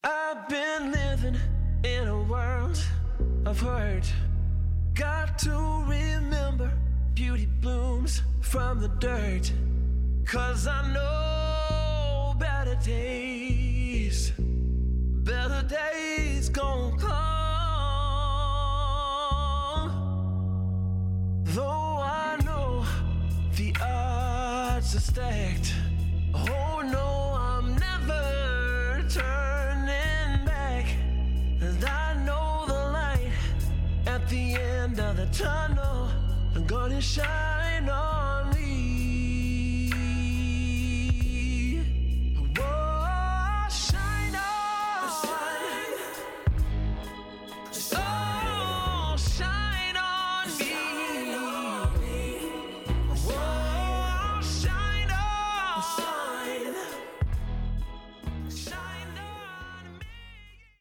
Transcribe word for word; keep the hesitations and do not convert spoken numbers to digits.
I've been living in a world of hurt. Got to remember beauty blooms from the dirt. Cause I know better days, better days gon' come. Though I know the odds are stacked, oh no, I'm never turning back. And I know the light at the end of the tunnel, I'm gonna shine on.